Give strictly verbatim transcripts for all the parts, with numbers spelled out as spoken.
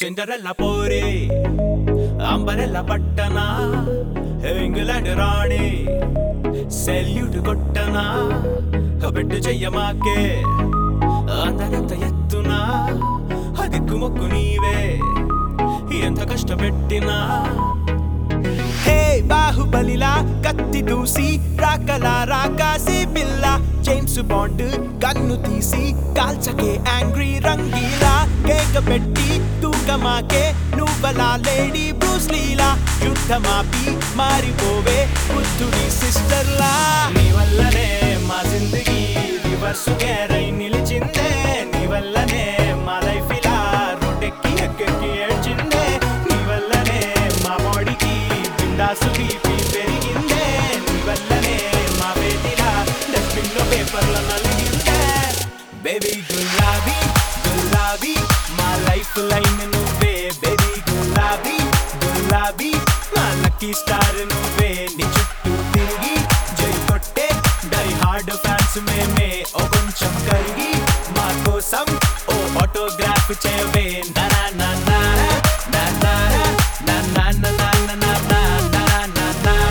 Cinderella పోరే umbrella పట్టనా England రాణి సెల్యూట్ కొట్టనా కబెట్టు చెయ్యమాకే అందరంత ఎత్తునా అదిక్కు మొక్కు నీవే ఎంత కష్టపెట్టినా హే బాహుబలిలా కత్తి దూసి రాకలా రాకాసి పిల్ల జేమ్స్ బాండ్ కన్ను తీసి కాల్చకే యాంగ్రీ రంగీలా కేక పెట్టి తూకమాకే నువ్వలా లేడీ బ్రూస్ లీలా యుద్ధమాపి మారిపోవే బుద్ధుడి సిస్టర్లా నీ వల్లనే మా జిందగీ రివర్స్ గేరై నిలిచిందే నీ వల్లనే మా లైఫ్ ఇలా రోడ్డెక్కి ఎక్కెక్కి ఏడ్చిందే నీ వల్లనే మా బాడీకి బిందాసు బీపీ పెరిగిందే నీ వల్లనే మా వేదిలా డస్ట్బిన్ లో పేపర్ల నలిగిందే బేబీ గులాబీ గులాబీ మా లైఫ్ లైన్ నువ్వే బేబీ గులాబీ గులాబీ మా లక్కీ స్టార్ నువ్వే నీ చుట్టూ తిరిగి జై కొట్టే డై హార్డ్ ఫ్యాన్స్ మేమే ఓ కొంచెం కరిగి మా కోసం ఓ ఆటోగ్రాఫ్ చేయవే నా నా నా నా నా నా నా నా నా నా నా నా నా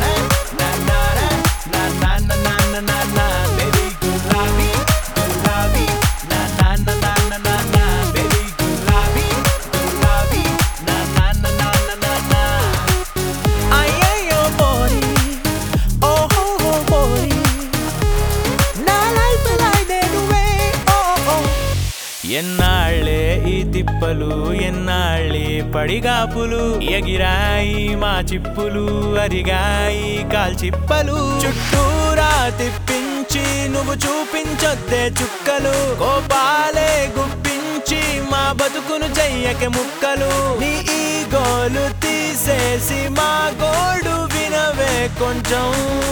నా నా నా నా బేబీ గులాబీ గులాబీ నా నా నా నా నా నా నా బేబీ గులాబీ గులాబీ నా నా నా నా నా నా అయ్యయ్యో బోరి ఓహో బోరి నా లైఫ్ లైనే నువ్వే ఓ ఎన్నాళ్ళే ఈ తిప్పలు ఎన్నాళ్ళే పడిగాపులు ఎగిరాయి మా చిప్పులు అరిగాయి కాల్చిప్పలు చుట్టూరా తిప్పించి నువ్వు చూపించొద్దే చుక్కలు కోపాలే గుప్పించి మా బతుకును చెయ్యక ముక్కలు నీ ఈ గోలు తీసేసి మా గోడు వినవే కొంచెం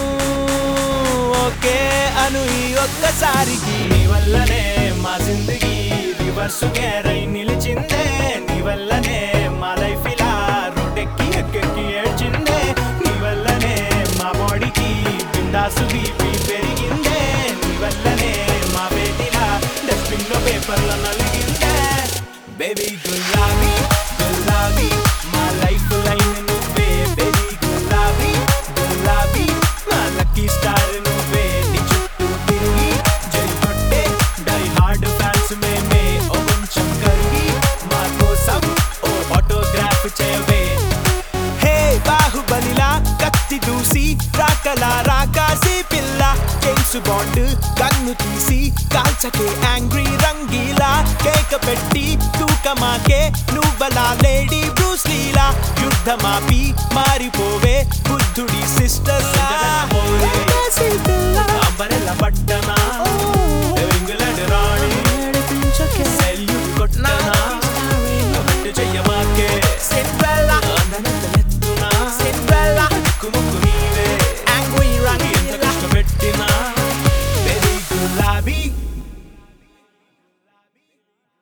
ఓకే అను ఈ ఒక్కసారికి నీ వల్లనే మా జిందగీ రివర్స్ గేరై నిలిచిందే నీ వల్లనే మా లైఫ్ ఇలా రోడ్డెక్కి ఎక్కెక్కి ఏడ్చిందే నీ వల్లనే మా బాడీకి బిందాసు బీపీ పెరిగిందే నీ వల్లనే మా వేదిలా డస్ట్బిన్ లో పేపర్ల నలిగిందే బేబీ గులాబీ గులాబీ మా లైఫ్ లైన్ నువ్వే బేబీ గులాబీ గులాబీ మా లక్కీ స్టార్ నువ్వే నీ చుట్టూ తిరిగి జై కొట్టే డై హార్డ్ ఫ్యాన్స్ మేమే ఓ కొంచెం కరిగి మా కోసం ఓ ఆటోగ్రాఫ్ చేయవే హే బాహుబలిలా కత్తి దూసి రాకలా రాకాసి పిల్ల జేమ్స్ బాండ్ కన్ను తీసి కాల్చకే యాంగ్రీ రంగీలా కేక పెట్టి తూకమాకే నువ్వలా లేడీ బ్రూస్ లీలా యుద్ధమాపి మారిపోవే బుద్ధుడి సిస్టర్ అంబరెల్లా పట్టనా